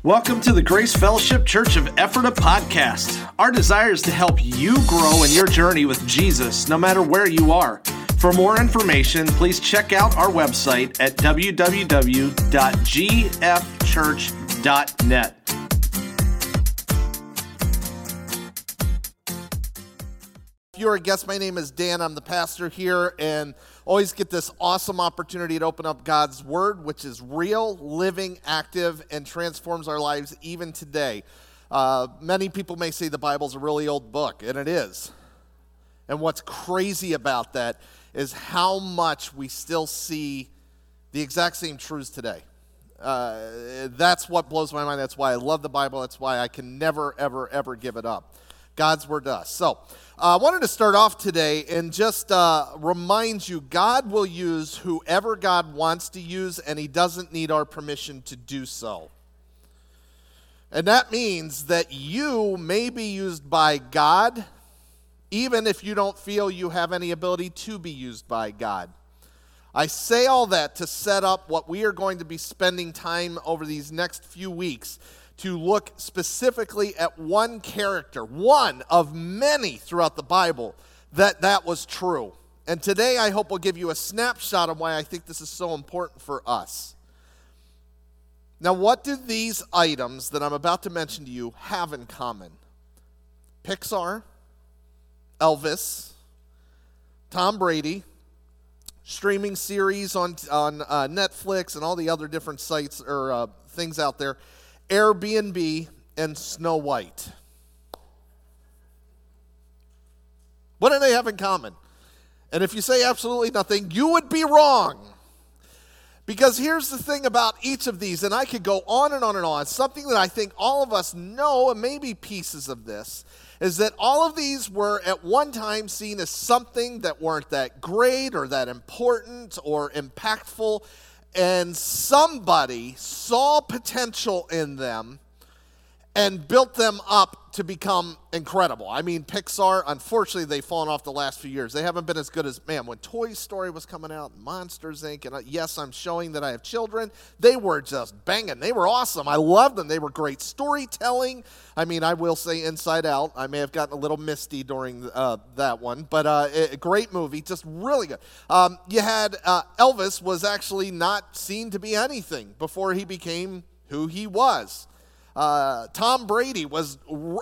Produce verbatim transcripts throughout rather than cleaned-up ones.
Welcome to the Grace Fellowship Church of Ephrata podcast. Our desire is to help you grow in your journey with Jesus, no matter where you are. For more information, please check out our website at w w w dot g f church dot net. If you're a guest, my name is Dan. I'm the pastor here, and always get this awesome opportunity to open up God's Word, which is real, living, active, and transforms our lives even today. Uh, many people may say the Bible's a really old book, and it is. And what's crazy about that is how much we still see the exact same truths today. Uh, that's what blows my mind. That's why I love the Bible. That's why I can never, ever, ever give it up. God's Word to us. So, uh, I wanted to start off today and just uh, remind you, God will use whoever God wants to use, and He doesn't need our permission to do so. And that means that you may be used by God, even if you don't feel you have any ability to be used by God. I say all that to set up what we are going to be spending time over these next few weeks to look specifically at one character, one of many throughout the Bible, that that was true. And today I hope we'll give you a snapshot of why I think this is so important for us. Now, what do these items that I'm about to mention to you have in common? Pixar, Elvis, Tom Brady, streaming series on, on uh, Netflix and all the other different sites or uh, things out there, Airbnb, and Snow White. What do they have in common? And if you say absolutely nothing, you would be wrong. Because here's the thing about each of these, and I could go on and on and on, something that I think all of us know, and maybe pieces of this, is that all of these were at one time seen as something that weren't that great or that important or impactful, and somebody saw potential in them and built them up to become incredible. I mean, Pixar, unfortunately, they've fallen off the last few years. They haven't been as good as, man, when Toy Story was coming out, Monsters, Incorporated, and yes, I'm showing that I have children, they were just banging. They were awesome. I loved them. They were great storytelling. I mean, I will say Inside Out. I may have gotten a little misty during uh, that one, but uh, a great movie, just really good. Um, you had uh, Elvis was actually not seen to be anything before he became who he was. Uh, Tom Brady was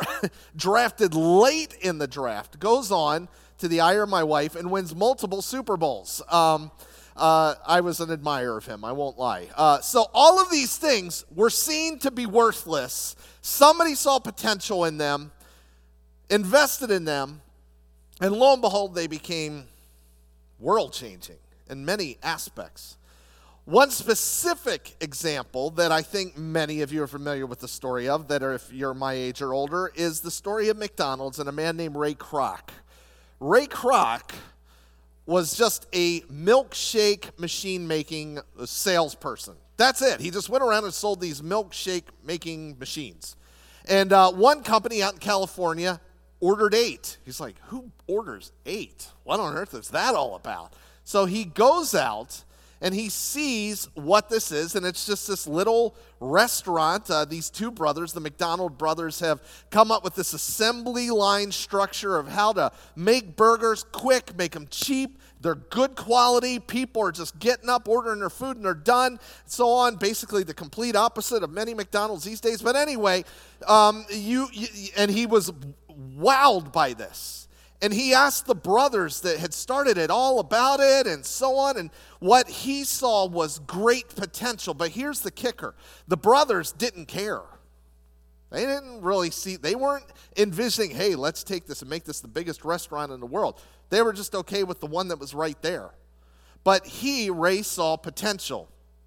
drafted late in the draft, goes on to the I Are My Wife, and wins multiple Super Bowls. Um, uh, I was an admirer of him, I won't lie. Uh, so all of these things were seen to be worthless. Somebody saw potential in them, invested in them, and lo and behold, they became world-changing in many aspects. One specific example that I think many of you are familiar with the story of, that are, if you're my age or older, is the story of McDonald's and a man named Ray Kroc. Ray Kroc was just a milkshake machine-making salesperson. That's it. He just went around and sold these milkshake-making machines. And uh, one company out in California ordered eight. He's like, who orders eight? What on earth is that all about? So he goes out and he sees what this is, and it's just this little restaurant. Uh, these two brothers, the McDonald brothers, have come up with this assembly line structure of how to make burgers quick, make them cheap. They're good quality. People are just getting up, ordering their food, and they're done, and so on. Basically, the complete opposite of many McDonald's these days. But anyway, um, you, you and he was wowed by this. And he asked the brothers that had started it all about it and so on. And what he saw was great potential. But here's the kicker. The brothers didn't care. They didn't really see, they weren't envisioning, hey, let's take this and make this the biggest restaurant in the world. They were just okay with the one that was right there. But he, Ray, saw potential.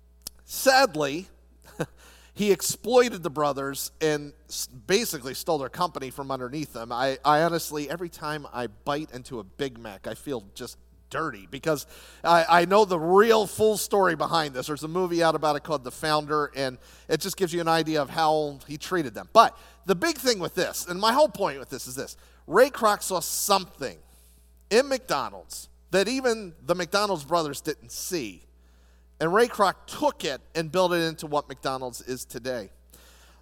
Sadly, he exploited the brothers and basically stole their company from underneath them. I, I honestly, every time I bite into a Big Mac, I feel just dirty because I, I know the real full story behind this. There's a movie out about it called The Founder, and it just gives you an idea of how he treated them. But the big thing with this, and my whole point with this is this, Ray Kroc saw something in McDonald's that even the McDonald's brothers didn't see. And Ray Kroc took it and built it into what McDonald's is today.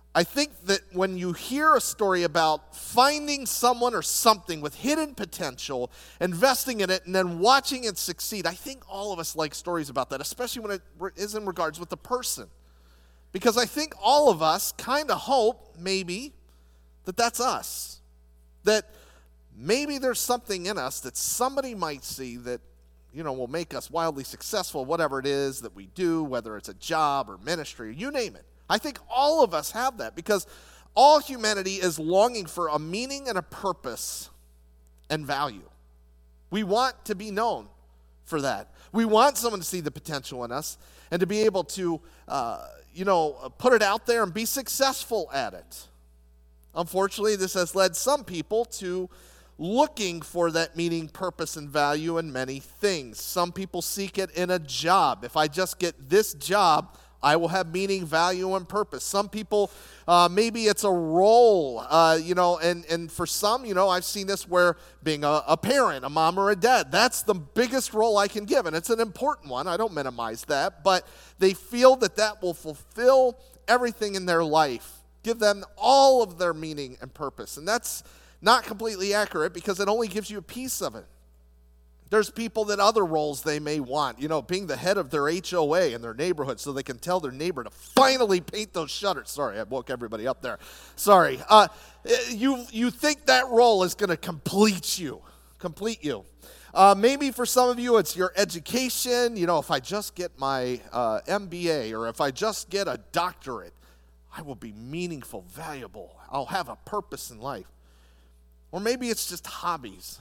I think that when you hear a story about finding someone or something with hidden potential, investing in it, and then watching it succeed, I think all of us like stories about that, especially when it is in regards with the person. Because I think all of us kind of hope, maybe, that that's us. That maybe there's something in us that somebody might see that, you know, will make us wildly successful, whatever it is that we do, whether it's a job or ministry, you name it. I think all of us have that because all humanity is longing for a meaning and a purpose and value. We want to be known for that. We want someone to see the potential in us and to be able to, uh, you know, put it out there and be successful at it. Unfortunately, this has led some people to looking for that meaning, purpose, and value in many things. Some people seek it in a job. If I just get this job, I will have meaning, value, and purpose. Some people, uh, maybe it's a role, uh, you know, and, and for some, you know, I've seen this where being a, a parent, a mom or a dad, that's the biggest role I can give, and it's an important one. I don't minimize that, but they feel that that will fulfill everything in their life, give them all of their meaning and purpose, and that's not completely accurate because it only gives you a piece of it. There's people that other roles they may want, you know, being the head of their H O A in their neighborhood so they can tell their neighbor to finally paint those shutters. Sorry, I woke everybody up there. Sorry. Uh, you, you think that role is going to complete you, complete you. Uh, maybe for some of you it's your education. You know, if I just get my uh, M B A or if I just get a doctorate, I will be meaningful, valuable. I'll have a purpose in life. Or maybe it's just hobbies.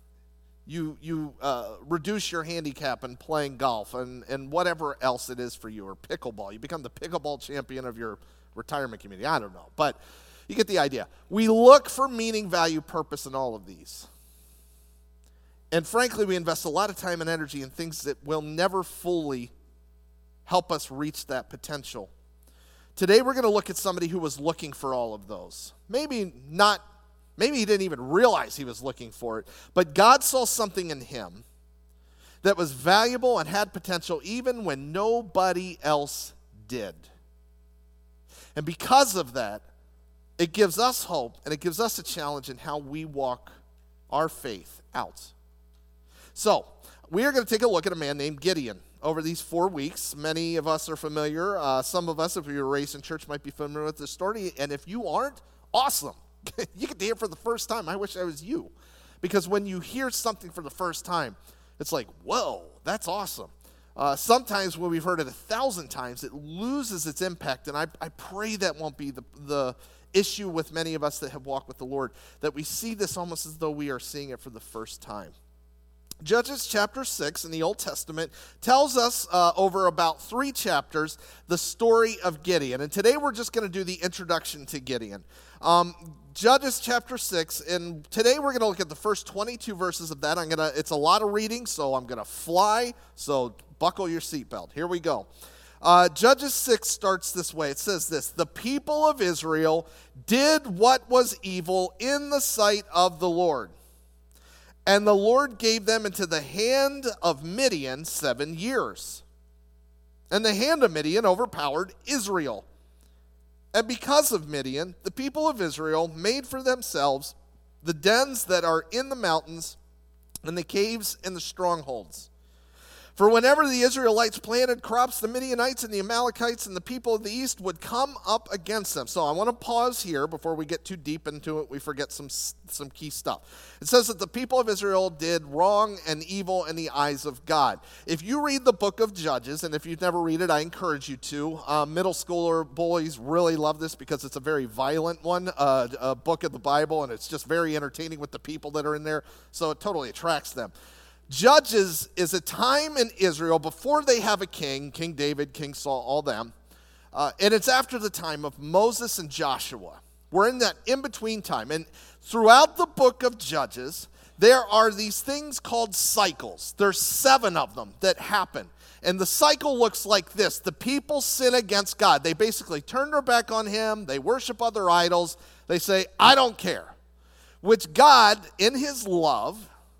You you uh, reduce your handicap in playing golf and, and whatever else it is for you, or pickleball. You become the pickleball champion of your retirement community. I don't know, but you get the idea. We look for meaning, value, purpose in all of these. And frankly, we invest a lot of time and energy in things that will never fully help us reach that potential. Today we're going to look at somebody who was looking for all of those. Maybe not Maybe he didn't even realize he was looking for it, but God saw something in him that was valuable and had potential even when nobody else did. And because of that, it gives us hope and it gives us a challenge in how we walk our faith out. So, we are going to take a look at a man named Gideon. Over these four weeks, many of us are familiar. Uh, some of us, if you were raised in church, might be familiar with this story. And if you aren't, awesome. You get to hear it for the first time. I wish I was you. Because when you hear something for the first time, it's like, whoa, that's awesome. Uh, sometimes when we've heard it a thousand times, it loses its impact. And I, I pray that won't be the, the issue with many of us that have walked with the Lord, that we see this almost as though we are seeing it for the first time. Judges chapter six in the Old Testament tells us uh, over about three chapters the story of Gideon. And today we're just going to do the introduction to Gideon. Um, Judges chapter six, and today we're going to look at the first twenty-two verses of that. I'm gonna. It's a lot of reading, so I'm going to fly, so buckle your seatbelt. Here we go. Uh, Judges six starts this way. It says this: the people of Israel did what was evil in the sight of the Lord. And the Lord gave them into the hand of Midian seven years. And the hand of Midian overpowered Israel. And because of Midian, the people of Israel made for themselves the dens that are in the mountains and the caves and the strongholds. For whenever the Israelites planted crops, the Midianites and the Amalekites and the people of the east would come up against them. So I want to pause here before we get too deep into it. We forget some, some key stuff. It says that the people of Israel did wrong and evil in the eyes of God. If you read the book of Judges, and if you've never read it, I encourage you to. Uh, middle schooler boys really love this because it's a very violent one, uh, a book of the Bible, and it's just very entertaining with the people that are in there. So it totally attracts them. Judges is a time in Israel before they have a king, King David, King Saul, all them. Uh, and it's after the time of Moses and Joshua. We're in that in-between time. And throughout the book of Judges, there are these things called cycles. There's seven of them that happen. And the cycle looks like this. The people sin against God. They basically turn their back on him. They worship other idols. They say, I don't care. Which God, in his love,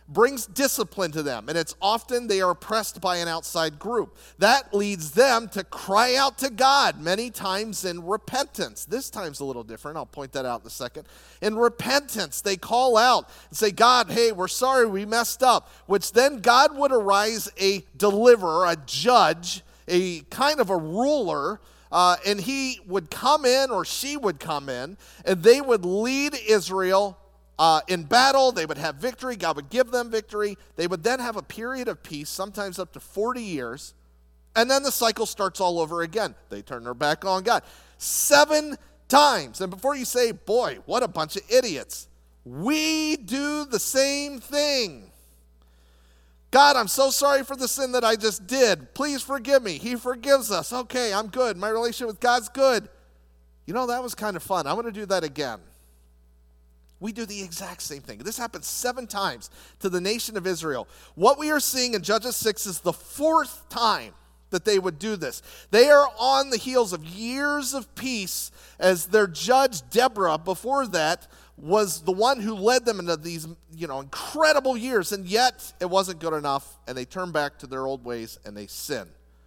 brings discipline to them, and it's often they are oppressed by an outside group. That leads them to cry out to God, many times in repentance. This time's a little different. I'll point that out in a second. In repentance, they call out and say, God, hey, we're sorry, we messed up, which then God would arise a deliverer, a judge, a kind of a ruler, uh, and he would come in, or she would come in, and they would lead Israel Uh, in battle. They would have victory. God would give them victory. They would then have a period of peace, sometimes up to forty years, and then the cycle starts all over again. They turn their back on God. Seven times. And before you say, boy, what a bunch of idiots, we do the same thing. God, I'm so sorry for the sin that I just did. Please forgive me. He forgives us. Okay, I'm good. My relationship with God's good. You know, that was kind of fun. I want to do that again. We do the exact same thing. This happened seven times to the nation of Israel. What we are seeing in Judges six is the fourth time that they would do this. They are on the heels of years of peace, as their judge, Deborah, before that, was the one who led them into these, you know, incredible years, and yet it wasn't good enough, and they turn back to their old ways and they sin.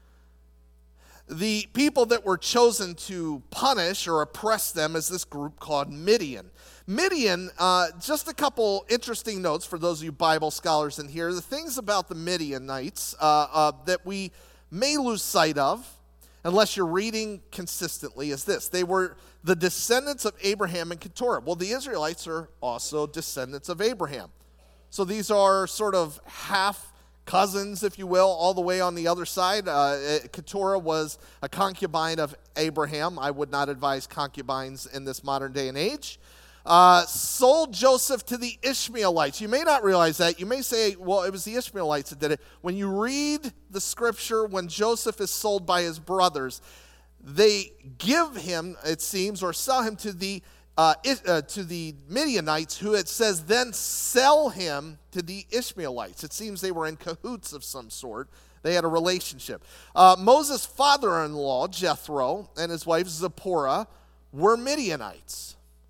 The people that were chosen to punish or oppress them is this group called Midian. Midian, uh, just a couple interesting notes for those of you Bible scholars in here. The things about the Midianites uh, uh, that we may lose sight of, unless you're reading consistently, is this. They were the descendants of Abraham and Keturah. Well, the Israelites are also descendants of Abraham. So these are sort of half cousins, if you will, all the way on the other side. Uh, Keturah was a concubine of Abraham. I would not advise concubines in this modern day and age. Uh, sold Joseph to the Ishmaelites. You may not realize that. You may say, well, it was the Ishmaelites that did it. When you read the scripture, when Joseph is sold by his brothers, they give him, it seems, or sell him to the uh, uh, to the Midianites, who it says then sell him to the Ishmaelites. It seems they were in cahoots of some sort. They had a relationship. Uh, Moses' father-in-law, Jethro, and his wife Zipporah were Midianites.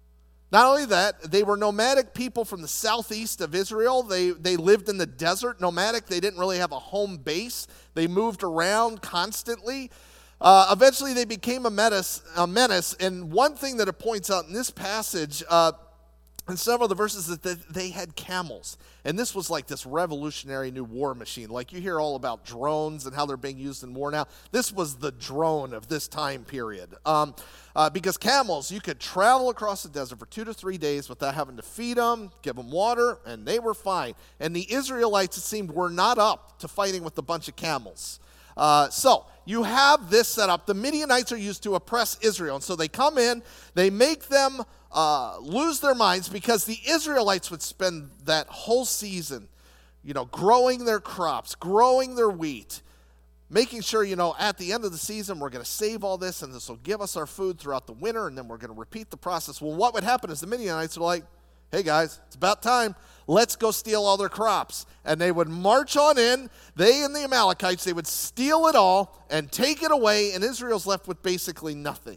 Not only that, they were nomadic people from the southeast of Israel. They, they lived in the desert, nomadic. They didn't really have a home base. They moved around constantly. Uh, eventually, they became a menace, a menace. And one thing that it points out in this passage, uh, in several of the verses, is that they had camels. And this was like this revolutionary new war machine. Like you hear all about drones and how they're being used in war now. This was the drone of this time period. Um, uh, because camels, you could travel across the desert for two to three days without having to feed them, give them water, and they were fine. And the Israelites, it seemed, were not up to fighting with a bunch of camels. Uh, so you have this set up. The Midianites are used to oppress Israel. And so they come in, they make them uh, lose their minds, because the Israelites would spend that whole season, you know, growing their crops, growing their wheat, making sure, you know, at the end of the season, we're going to save all this, and this will give us our food throughout the winter, and then we're going to repeat the process. Well, what would happen is the Midianites were like, hey guys, it's about time. Let's go steal all their crops. And they would march on in, they and the Amalekites, they would steal it all and take it away, and Israel's left with basically nothing.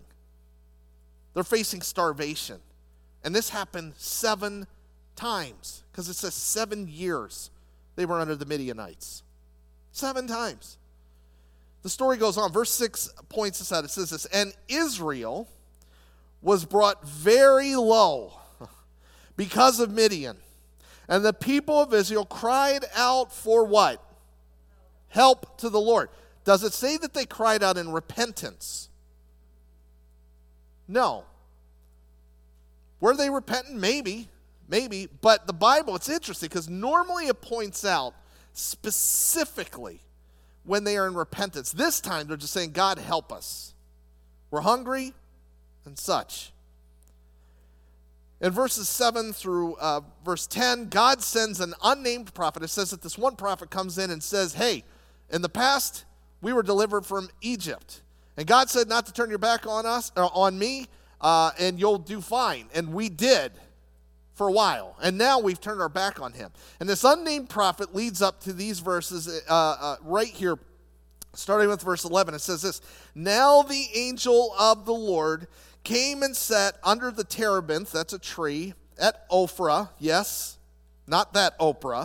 They're facing starvation. And this happened seven times, because it says seven years they were under the Midianites. Seven times. The story goes on. Verse six points us out. It says this, and Israel was brought very low because of Midian. And the people of Israel cried out for what? Help to the Lord. Does it say that they cried out in repentance? No. Were they repentant? Maybe. Maybe. But the Bible, it's interesting, because normally it points out specifically when they are in repentance. This time they're just saying, God, help us. We're hungry and such. In verses seven through uh, verse ten, God sends an unnamed prophet. It says that this one prophet comes in and says, hey, in the past, we were delivered from Egypt. And God said not to turn your back on us, or on me, uh, and you'll do fine. And we did for a while. And now we've turned our back on him. And this unnamed prophet leads up to these verses uh, uh, right here, starting with verse eleven. It says this, now the angel of the Lord came and sat under the terebinth, that's a tree, at Ophrah, yes, not that Oprah,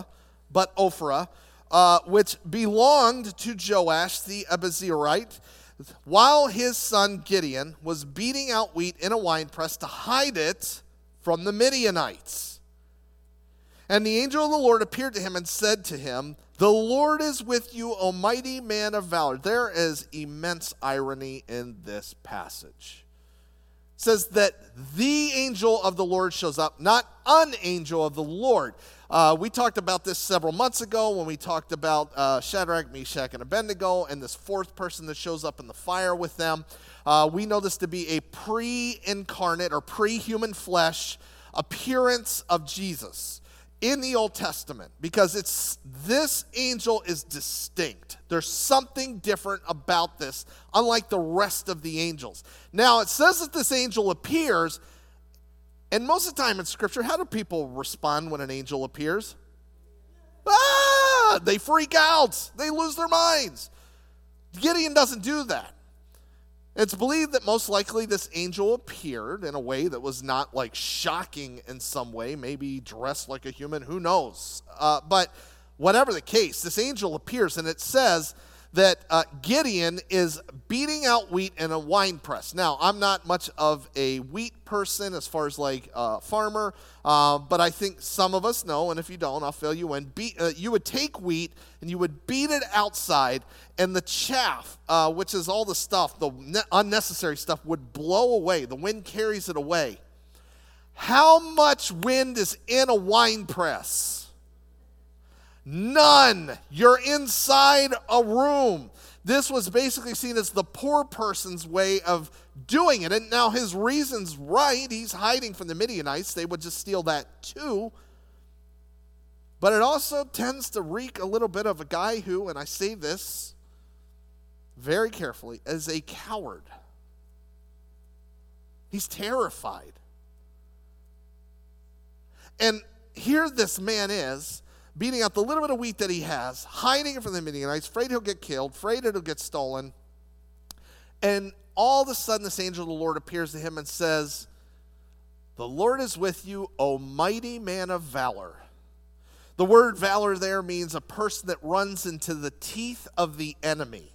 but Ophrah, uh, which belonged to Joash the Abiezrite, while his son Gideon was beating out wheat in a winepress to hide it from the Midianites. And the angel of the Lord appeared to him and said to him, "The Lord is with you, O mighty man of valor." There is immense irony in this passage. It says that the angel of the Lord shows up, not an angel of the Lord. Uh, we talked about this several months ago when we talked about uh, Shadrach, Meshach, and Abednego and this fourth person that shows up in the fire with them. Uh, we know this to be a pre-incarnate or pre-human flesh appearance of Jesus in the Old Testament, because it's this angel is distinct. There's something different about this, unlike the rest of the angels. Now, it says that this angel appears, and most of the time in Scripture, how do people respond when an angel appears? Ah! They freak out. They lose their minds. Gideon doesn't do that. It's believed that most likely this angel appeared in a way that was not like shocking in some way, maybe dressed like a human, who knows. Uh, but whatever the case, this angel appears, and it says that uh, Gideon is beating out wheat in a wine press. Now, I'm not much of a wheat person as far as like a uh, farmer, uh, but I think some of us know, and if you don't, I'll fill you in. Beat, uh, you would take wheat and you would beat it outside, and the chaff, uh, which is all the stuff, the ne- unnecessary stuff, would blow away. The wind carries it away. How much wind is in a wine press? None. You're inside a room. This was basically seen as the poor person's way of doing it. And now his reason's right. He's hiding from the Midianites. They would just steal that too. But it also tends to reek a little bit of a guy who, and I say this very carefully, is a coward. He's terrified. And here this man is, beating out the little bit of wheat that he has, hiding it from the Midianites, afraid he'll get killed, afraid it'll get stolen. And all of a sudden, this angel of the Lord appears to him and says, "The Lord is with you, O mighty man of valor." The word valor there means a person that runs into the teeth of the enemy.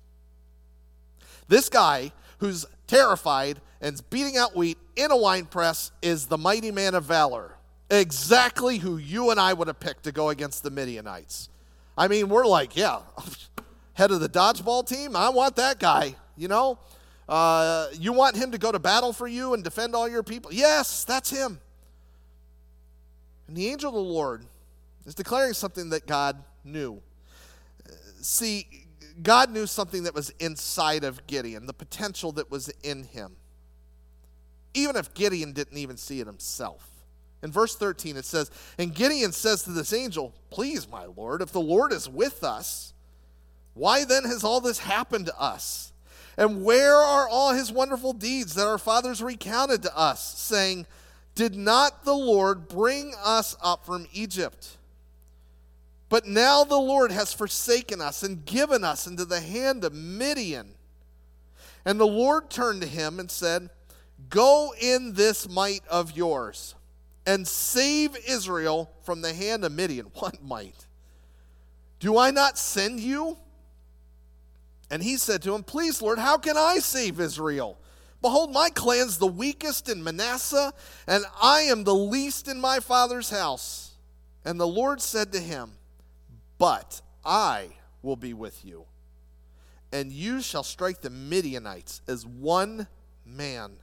This guy who's terrified and is beating out wheat in a wine press is the mighty man of valor. Exactly who you and I would have picked to go against the Midianites. I mean, we're like, yeah, head of the dodgeball team, I want that guy, you know. Uh, you want him to go to battle for you and defend all your people? Yes, that's him. And the angel of the Lord is declaring something that God knew. See, God knew something that was inside of Gideon, the potential that was in him, even if Gideon didn't even see it himself. In verse thirteen, it says, "And Gideon says to this angel, 'Please, my Lord, if the Lord is with us, why then has all this happened to us? And where are all his wonderful deeds that our fathers recounted to us, saying, did not the Lord bring us up from Egypt? But now the Lord has forsaken us and given us into the hand of Midian.' And the Lord turned to him and said, 'Go in this might of yours and save Israel from the hand of Midian.'" What might? "Do I not send you?" And he said to him, "Please, Lord, how can I save Israel? Behold, my clan's the weakest in Manasseh, and I am the least in my father's house." And the Lord said to him, "But I will be with you, and you shall strike the Midianites as one man."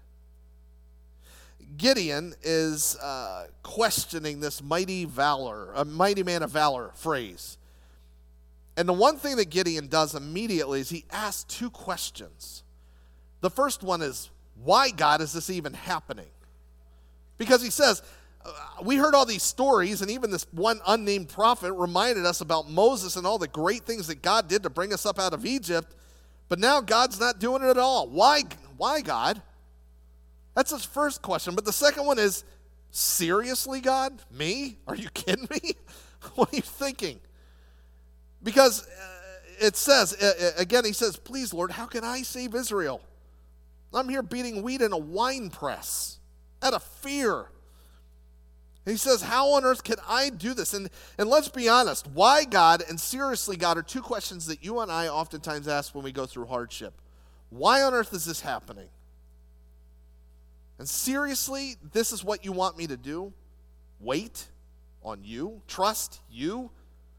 Gideon is uh, questioning this mighty valor, a mighty man of valor phrase. And the one thing that Gideon does immediately is he asks two questions. The first one is, why, God, is this even happening? Because he says, uh, we heard all these stories, and even this one unnamed prophet reminded us about Moses and all the great things that God did to bring us up out of Egypt, but now God's not doing it at all. Why, why, God? That's his first question. But the second one is, seriously, God? Me? Are you kidding me? What are you thinking? Because uh, it says, uh, again, he says, "Please, Lord, how can I save Israel? I'm here beating wheat in a wine press out of fear." And he says, how on earth can I do this? And, and let's be honest, why God and seriously God are two questions that you and I oftentimes ask when we go through hardship. Why on earth is this happening? And seriously, this is what you want me to do? Wait on you? Trust you?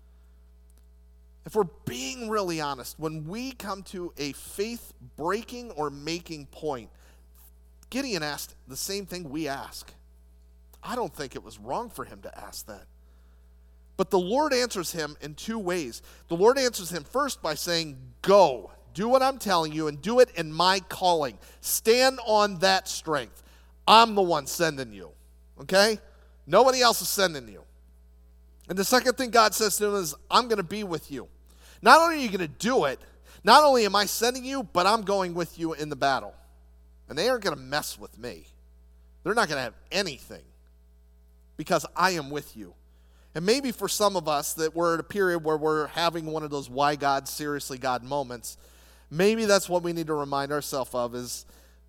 If we're being really honest, when we come to a faith-breaking or making point, Gideon asked the same thing we ask. I don't think it was wrong for him to ask that. But the Lord answers him in two ways. The Lord answers him first by saying, go, do what I'm telling you, and do it in my calling. Stand on that strength. I'm the one sending you, okay? Nobody else is sending you. And the second thing God says to him is, I'm going to be with you. Not only are you going to do it, not only am I sending you, but I'm going with you in the battle. And they aren't going to mess with me. They're not going to have anything because I am with you. And maybe for some of us that we're at a period where we're having one of those why God, seriously God moments, maybe that's what we need to remind ourselves of is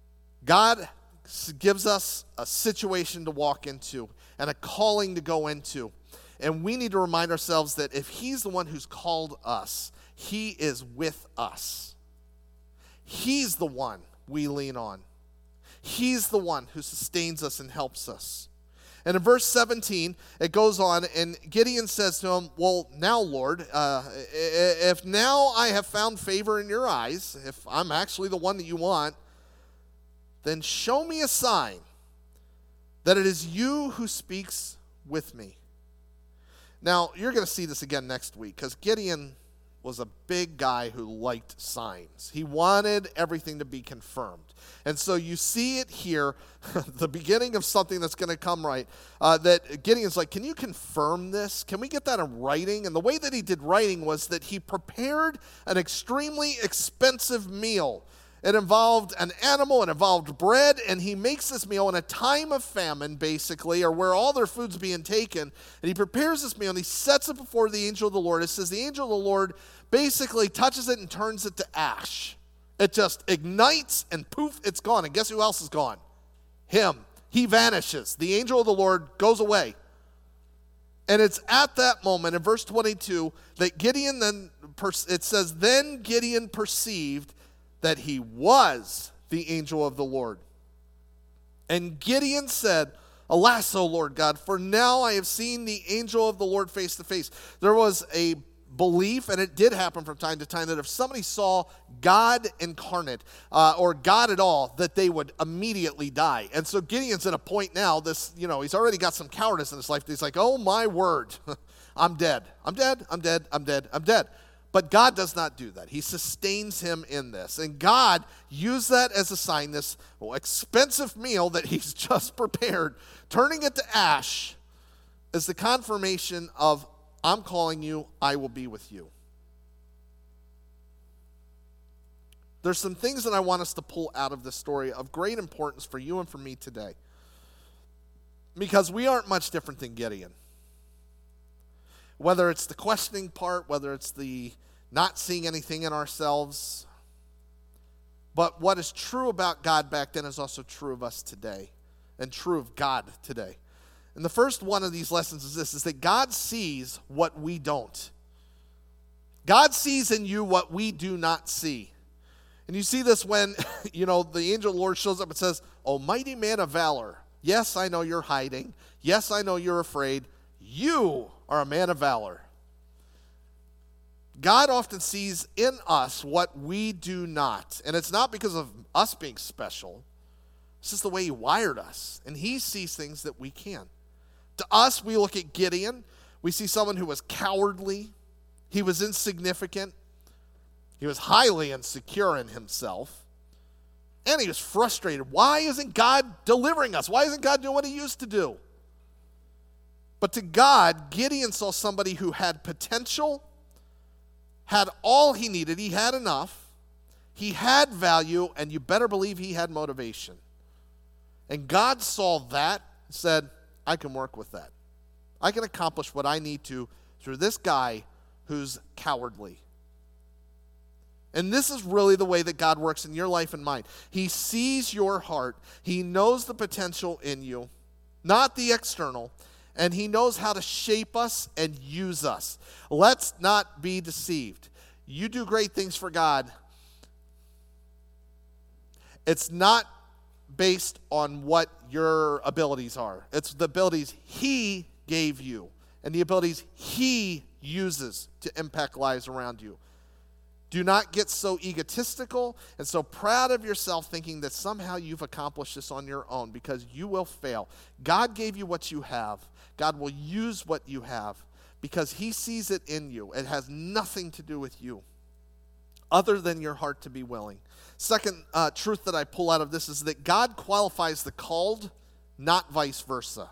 God gives us a situation to walk into and a calling to go into. And we need to remind ourselves that if he's the one who's called us, he is with us. He's the one we lean on. He's the one who sustains us and helps us. And in verse seventeen, it goes on, and Gideon says to him, well, now, Lord, uh, if now I have found favor in your eyes, if I'm actually the one that you want, then show me a sign that it is you who speaks with me. Now, you're going to see this again next week, because Gideon was a big guy who liked signs. He wanted everything to be confirmed. And so you see it here, the beginning of something that's going to come right, uh, that Gideon's like, can you confirm this? Can we get that in writing? And the way that he did writing was that he prepared an extremely expensive meal. It involved an animal, it involved bread, and he makes this meal in a time of famine, basically, or where all their food's being taken. And he prepares this meal, and he sets it before the angel of the Lord. It says the angel of the Lord basically touches it and turns it to ash. It just ignites, and poof, it's gone. And guess who else is gone? Him. He vanishes. The angel of the Lord goes away. And it's at that moment, in verse twenty-two, that Gideon then, it says, then Gideon perceived that he was the angel of the Lord. And Gideon said, alas, O Lord God, for now I have seen the angel of the Lord face to face. There was a belief, and it did happen from time to time, that if somebody saw God incarnate, uh, or God at all, that they would immediately die. And so Gideon's at a point now, this, you know, he's already got some cowardice in his life. He's like, oh my word, I'm dead. I'm dead, I'm dead, I'm dead, I'm dead. But God does not do that. He sustains him in this. And God used that as a sign, this well, expensive meal that he's just prepared, turning it to ash, is the confirmation of, I'm calling you, I will be with you. There's some things that I want us to pull out of this story of great importance for you and for me today. Because we aren't much different than Gideon. Whether it's the questioning part, whether it's the not seeing anything in ourselves. But what is true about God back then is also true of us today, and true of God today. And the first one of these lessons is this, is that God sees what we don't. God sees in you what we do not see. And you see this when, you know, the angel of the Lord shows up and says, "O mighty man of valor, yes, I know you're hiding. Yes, I know you're afraid. You are a man of valor." God often sees in us what we do not. And it's not because of us being special. It's just the way he wired us. And he sees things that we can't. To us, we look at Gideon. We see someone who was cowardly. He was insignificant. He was highly insecure in himself. And he was frustrated. Why isn't God delivering us? Why isn't God doing what he used to do? But to God, Gideon saw somebody who had potential, had all he needed. He had enough. He had value, and you better believe he had motivation. And God saw that and said, I can work with that. I can accomplish what I need to through this guy who's cowardly. And this is really the way that God works in your life and mine. He sees your heart. He knows the potential in you, not the external. and he knows how to shape us and use us. Let's not be deceived. You do great things for God. It's not based on what your abilities are. It's the abilities he gave you and the abilities he uses to impact lives around you. Do not get so egotistical and so proud of yourself thinking that somehow you've accomplished this on your own, because you will fail. God gave you what you have. God will use what you have because he sees it in you. It has nothing to do with you other than your heart to be willing. Second uh, truth that I pull out of this is that God qualifies the called, not vice versa.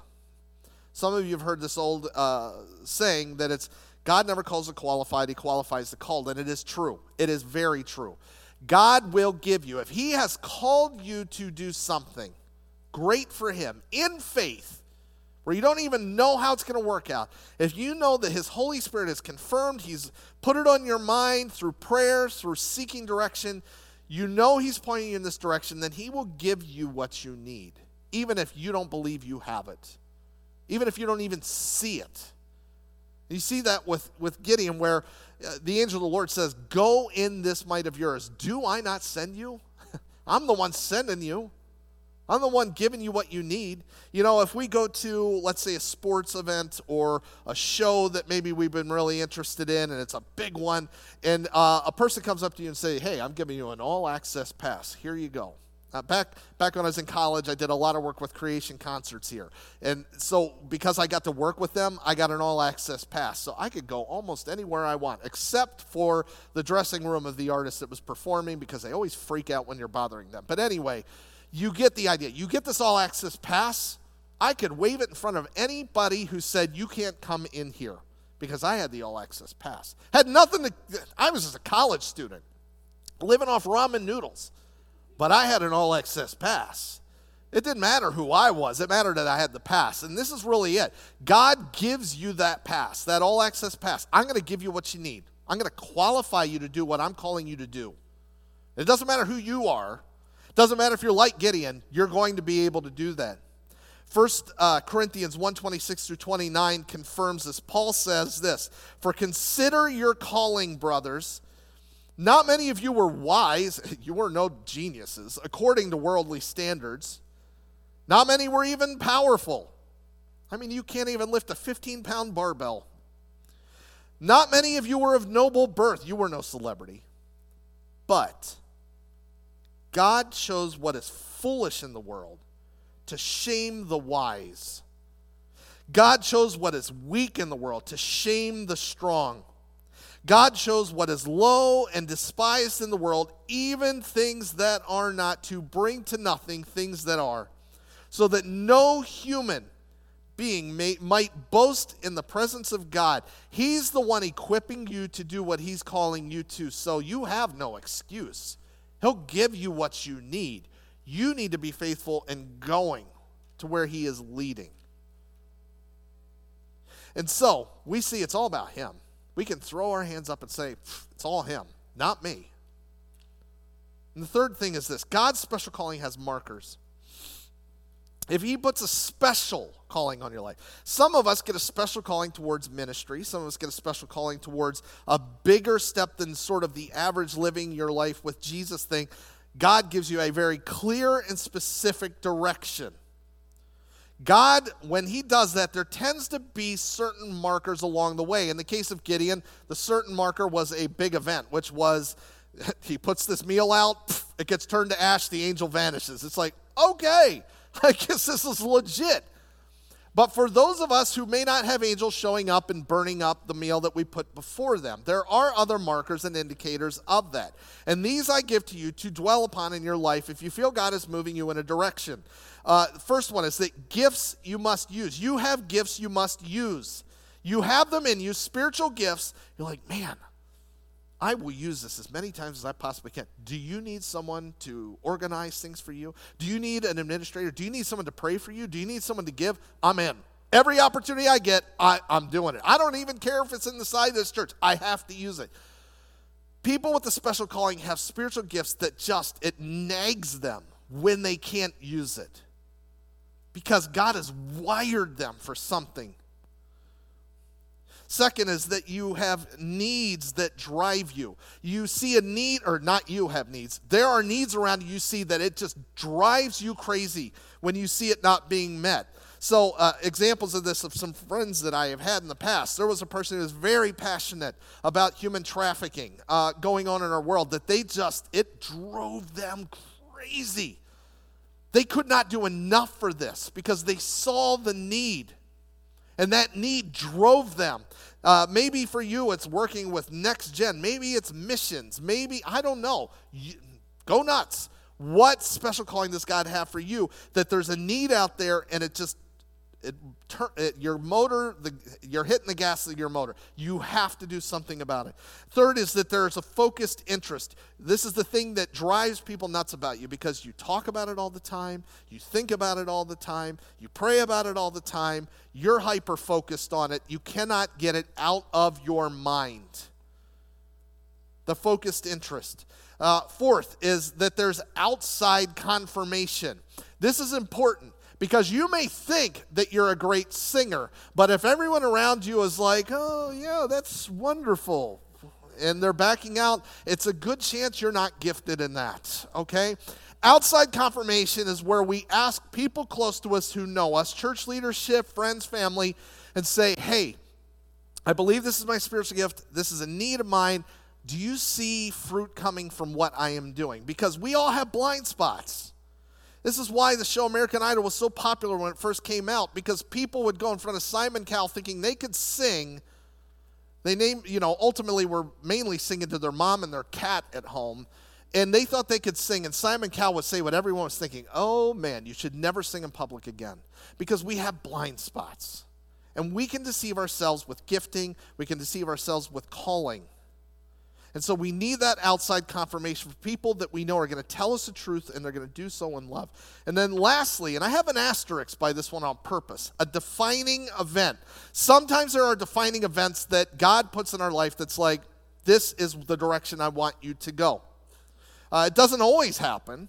Some of you have heard this old uh, saying that it's God never calls the qualified, he qualifies the called, and it is true. It is very true. God will give you. If he has called you to do something great for him in faith, where you don't even know how it's going to work out, if you know that his Holy Spirit has confirmed, he's put it on your mind through prayers, through seeking direction, you know he's pointing you in this direction, then he will give you what you need, even if you don't believe you have it, even if you don't even see it. You see that with, with Gideon, where uh, the angel of the Lord says, go in this might of yours. Do I not send you? I'm the one sending you. I'm the one giving you what you need. You know, if we go to, let's say, a sports event or a show that maybe we've been really interested in, and it's a big one, and uh, a person comes up to you and say, hey, I'm giving you an all-access pass. Here you go. Uh, back back when I was in college, I did a lot of work with Creation Concerts here. And so because I got to work with them, I got an all-access pass. So I could go almost anywhere I want, except for the dressing room of the artist that was performing, because they always freak out when you're bothering them. But anyway, you get the idea. You get this all-access pass. I could wave it in front of anybody who said, you can't come in here, because I had the all-access pass. Had nothing to, I was just a college student, living off ramen noodles. But I had an all-access pass. It didn't matter who I was. It mattered that I had the pass. And this is really it. God gives you that pass, that all-access pass. I'm going to give you what you need. I'm going to qualify you to do what I'm calling you to do. It doesn't matter who you are. It doesn't matter if you're like Gideon. You're going to be able to do that. First uh, Corinthians one twenty-six through twenty-nine confirms this. Paul says this, for consider your calling, brothers. Not many of you were wise, you were no geniuses, according to worldly standards. Not many were even powerful. I mean, you can't even lift a fifteen-pound barbell. Not many of you were of noble birth. You were no celebrity. But God chose what is foolish in the world to shame the wise. God chose what is weak in the world to shame the strong. God chose what is low and despised in the world, even things that are not, to bring to nothing things that are, so that no human being may, might boast in the presence of God. He's the one equipping you to do what he's calling you to, so you have no excuse. He'll give you what you need. You need to be faithful in going to where he is leading. And so, we see it's all about him. We can throw our hands up and say, it's all him, not me. And the third thing is this. God's special calling has markers. If he puts a special calling on your life, some of us get a special calling towards ministry. Some of us get a special calling towards a bigger step than sort of the average living your life with Jesus thing. God gives you a very clear and specific direction. God, when he does that, there tends to be certain markers along the way. In the case of Gideon, the certain marker was a big event, which was he puts this meal out, it gets turned to ash, the angel vanishes. It's like, okay, I guess this is legit. But for those of us who may not have angels showing up and burning up the meal that we put before them, there are other markers and indicators of that. And these I give to you to dwell upon in your life if you feel God is moving you in a direction. Uh, the first one is that gifts you must use. You have gifts you must use. You have them in you, spiritual gifts. You're like, man, I will use this as many times as I possibly can. Do you need someone to organize things for you? Do you need an administrator? Do you need someone to pray for you? Do you need someone to give? I'm in. Every opportunity I get, I, I'm doing it. I don't even care if it's in the side of this church. I have to use it. People with a special calling have spiritual gifts that just, it nags them when they can't use it. because God has wired them for something. Second is that you have needs that drive you. You see a need, or not you have needs. There are needs around you, you see that it just drives you crazy when you see it not being met. So uh, examples of this of some friends that I have had in the past. There was a person who was very passionate about human trafficking uh, going on in our world, that they just, it drove them crazy. They could not do enough for this because they saw the need. And that need drove them. Uh, maybe for you it's working with Next Gen. Maybe it's missions. Maybe, I don't know. You, go nuts. What special calling does God have for you that there's a need out there and it just, it, it, your motor, the, you're hitting the gas of your motor. You have to do something about it. Third is that there's a focused interest. This is the thing that drives people nuts about you because you talk about it all the time, you think about it all the time, you pray about it all the time, you're hyper-focused on it. You cannot get it out of your mind. The focused interest. Uh, fourth is that there's outside confirmation. This is important. Because you may think that you're a great singer, but if everyone around you is like, oh, yeah, that's wonderful, and they're backing out, it's a good chance you're not gifted in that, okay? Outside confirmation is where we ask people close to us who know us, church leadership, friends, family, and say, hey, I believe this is my spiritual gift. This is a need of mine. Do you see fruit coming from what I am doing? Because we all have blind spots. This is why the show American Idol was so popular when it first came out, because people would go in front of Simon Cowell thinking they could sing. They named, you know, ultimately were mainly singing to their mom and their cat at home, and they thought they could sing, and Simon Cowell would say what everyone was thinking, oh man, you should never sing in public again, because we have blind spots. And we can deceive ourselves with gifting, we can deceive ourselves with calling. And so we need that outside confirmation for people that we know are going to tell us the truth and they're going to do so in love. And then lastly, and I have an asterisk by this one on purpose, a defining event. Sometimes there are defining events that God puts in our life that's like, this is the direction I want you to go. Uh, it doesn't always happen,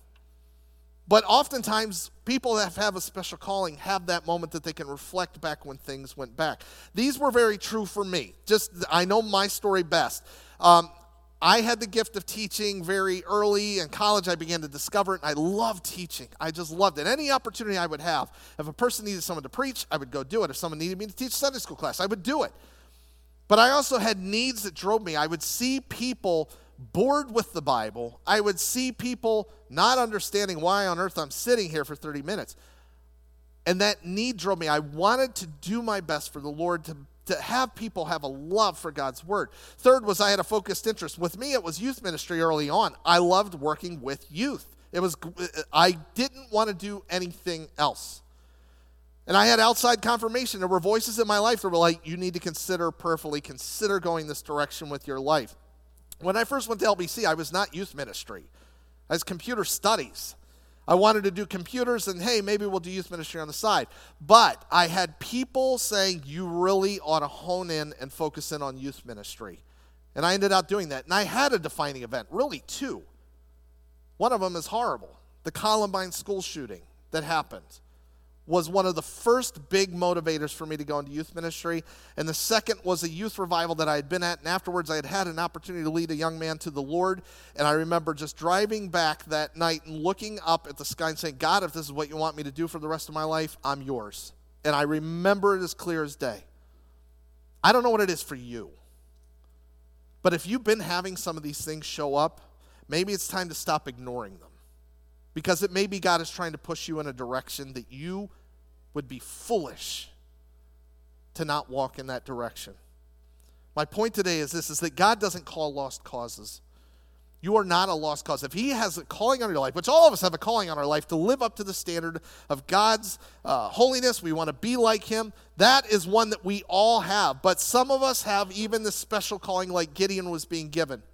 but oftentimes people that have a special calling have that moment that they can reflect back when things went back. These were very true for me. Just, I know my story best. Um, I had the gift of teaching very early. In college, I began to discover it, and I loved teaching. I just loved it. Any opportunity I would have. If a person needed someone to preach, I would go do it. If someone needed me to teach Sunday school class, I would do it. But I also had needs that drove me. I would see people bored with the Bible. I would see people not understanding why on earth I'm sitting here for thirty minutes. And that need drove me. I wanted to do my best for the Lord to to have people have a love for God's word. Third was I had a focused interest. With me, it was youth ministry early on. I loved working with youth. It was, I didn't want to do anything else. And I had outside confirmation. There were voices in my life that were like, you need to consider prayerfully, consider going this direction with your life. When I first went to L B C, I was not youth ministry. I was computer studies. I wanted to do computers, and hey, maybe we'll do youth ministry on the side. But I had people saying, you really ought to hone in and focus in on youth ministry. And I ended up doing that. And I had a defining event, really two. One of them is horrible. The Columbine school shooting that happened was one of the first big motivators for me to go into youth ministry. And the second was a youth revival that I had been at. And afterwards, I had had an opportunity to lead a young man to the Lord. And I remember just driving back that night and looking up at the sky and saying, God, if this is what you want me to do for the rest of my life, I'm yours. And I remember it as clear as day. I don't know what it is for you. But if you've been having some of these things show up, maybe it's time to stop ignoring them. Because it may be God is trying to push you in a direction that you would be foolish to not walk in that direction. My point today is this, is that God doesn't call lost causes. You are not a lost cause. If he has a calling on your life, which all of us have a calling on our life to live up to the standard of God's uh, holiness, we want to be like him, that is one that we all have. But some of us have even the special calling like Gideon was being given.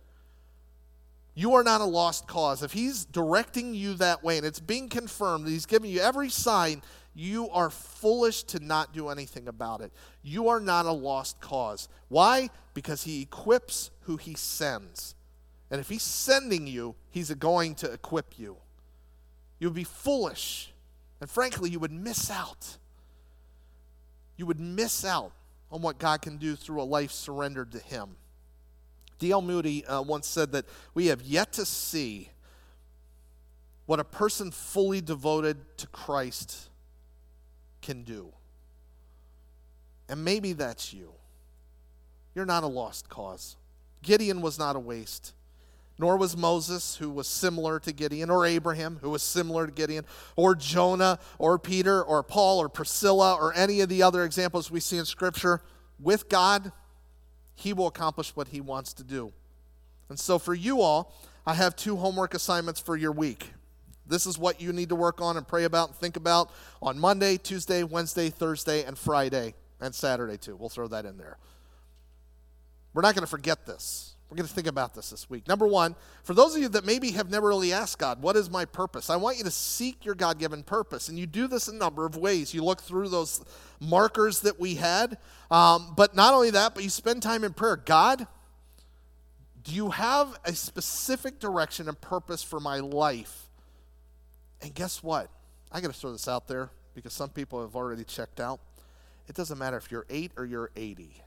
You are not a lost cause. If he's directing you that way and it's being confirmed, he's giving you every sign, you are foolish to not do anything about it. You are not a lost cause. Why? Because he equips who he sends. And if he's sending you, he's going to equip you. You would be foolish And frankly, you would miss out. You would miss out on what God can do through a life surrendered to him. D L Moody uh, once said that we have yet to see what a person fully devoted to Christ can do. And maybe that's you. You're not a lost cause. Gideon was not a waste. Nor was Moses, who was similar to Gideon, or Abraham, who was similar to Gideon, or Jonah, or Peter, or Paul, or Priscilla, or any of the other examples we see in Scripture. With God, he will accomplish what he wants to do. And so for you all, I have two homework assignments for your week. This is what you need to work on and pray about and think about on Monday, Tuesday, Wednesday, Thursday, and Friday, and Saturday too. We'll throw that in there. We're not going to forget this. We're going to think about this this week. Number one, for those of you that maybe have never really asked God, what is my purpose? I want you to seek your God-given purpose. And you do this a number of ways. You look through those markers that we had. Um, but not only that, but you spend time in prayer. God, do you have a specific direction and purpose for my life? And guess what? I got to throw this out there because some people have already checked out. It doesn't matter if you're eight or you're eighty.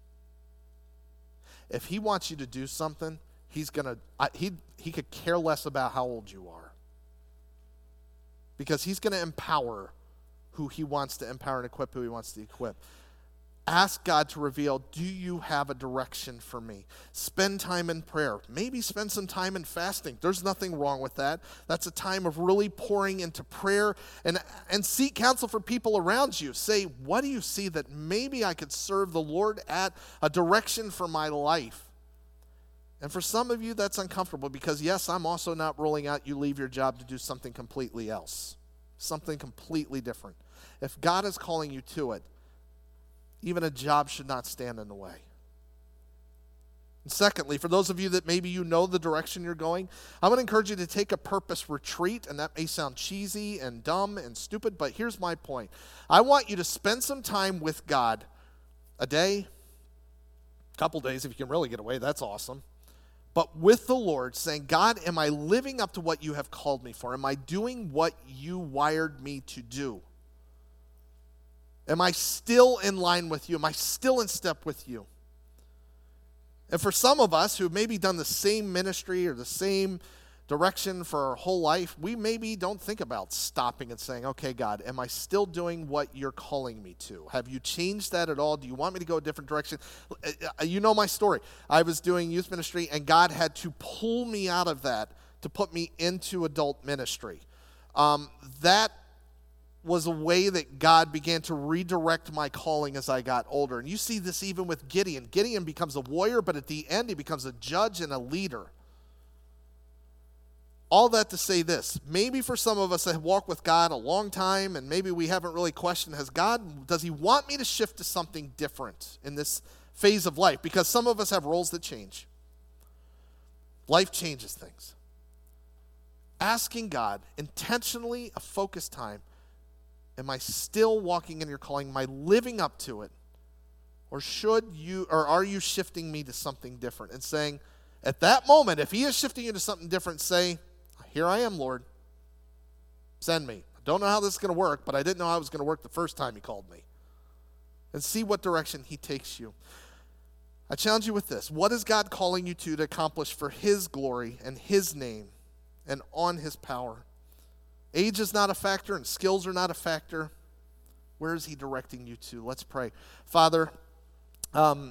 If he wants you to do something, he's gonna I, he he could care less about how old you are, because he's going to empower who he wants to empower and equip who he wants to equip. Ask God to reveal, do you have a direction for me? Spend time in prayer. Maybe spend some time in fasting. There's nothing wrong with that. That's a time of really pouring into prayer, and, and seek counsel for people around you. Say, what do you see that maybe I could serve the Lord at, a direction for my life? And for some of you, that's uncomfortable because, yes, I'm also not ruling out you leave your job to do something completely else, something completely different. If God is calling you to it, even a job should not stand in the way. And secondly, for those of you that maybe you know the direction you're going, I'm going to encourage you to take a purpose retreat, and that may sound cheesy and dumb and stupid, but here's my point. I want you to spend some time with God, a day, a couple days if you can really get away, that's awesome. But with the Lord, saying, God, am I living up to what you have called me for? Am I doing what you wired me to do? Am I still in line with you? Am I still in step with you? And for some of us who have maybe done the same ministry or the same direction for our whole life, we maybe don't think about stopping and saying, okay, God, am I still doing what you're calling me to? Have you changed that at all? Do you want me to go a different direction? You know my story. I was doing youth ministry, and God had to pull me out of that to put me into adult ministry. Um, that was a way that God began to redirect my calling as I got older. And you see this even with Gideon. Gideon becomes a warrior, but at the end he becomes a judge and a leader. All that to say this, maybe for some of us that have walked with God a long time, and maybe we haven't really questioned, has God, does he want me to shift to something different in this phase of life? Because some of us have roles that change. Life changes things. Asking God, intentionally a focused time, am I still walking in your calling? Am I living up to it? Or should you, or are you shifting me to something different? And saying, at that moment, if he is shifting you to something different, say, here I am, Lord. Send me. I don't know how this is going to work, but I didn't know how it was going to work the first time he called me. And see what direction he takes you. I challenge you with this. What is God calling you to to accomplish for his glory and his name and on his power? Age is not a factor and skills are not a factor. Where is he directing you to? Let's pray. Father, um,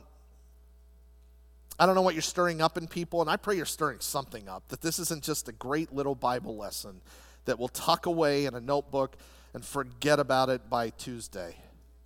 I don't know what you're stirring up in people, and I pray you're stirring something up, that this isn't just a great little Bible lesson that we'll tuck away in a notebook and forget about it by Tuesday.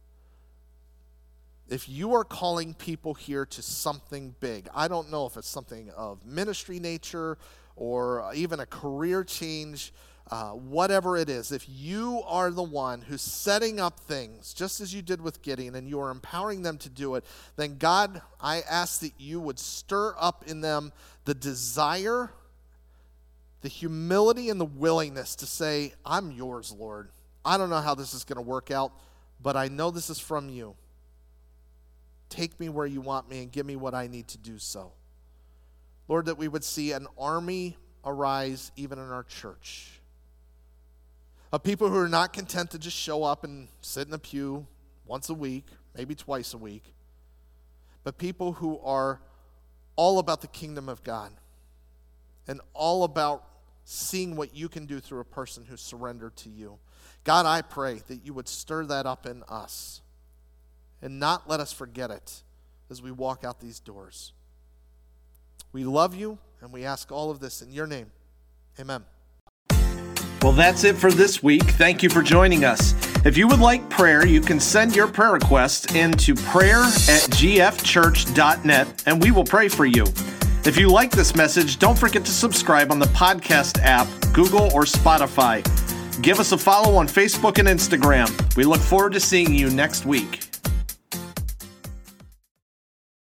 If you are calling people here to something big, I don't know if it's something of ministry nature or even a career change, Uh, whatever it is, if you are the one who's setting up things, just as you did with Gideon, and you are empowering them to do it, then God, I ask that you would stir up in them the desire, the humility, and the willingness to say, I'm yours, Lord. I don't know how this is going to work out, but I know this is from you. Take me where you want me and give me what I need to do so. Lord, that we would see an army arise even in our church. of people who are not content to just show up and sit in a pew once a week, maybe twice a week, but people who are all about the kingdom of God and all about seeing what you can do through a person who's surrendered to you. God, I pray that you would stir that up in us and not let us forget it as we walk out these doors. We love you, and we ask all of this in your name. Amen. Well, that's it for this week. Thank you for joining us. If you would like prayer, you can send your prayer request into prayer at g f church dot net, and we will pray for you. If you like this message, don't forget to subscribe on the podcast app, Google or Spotify. Give us a follow on Facebook and Instagram. We look forward to seeing you next week.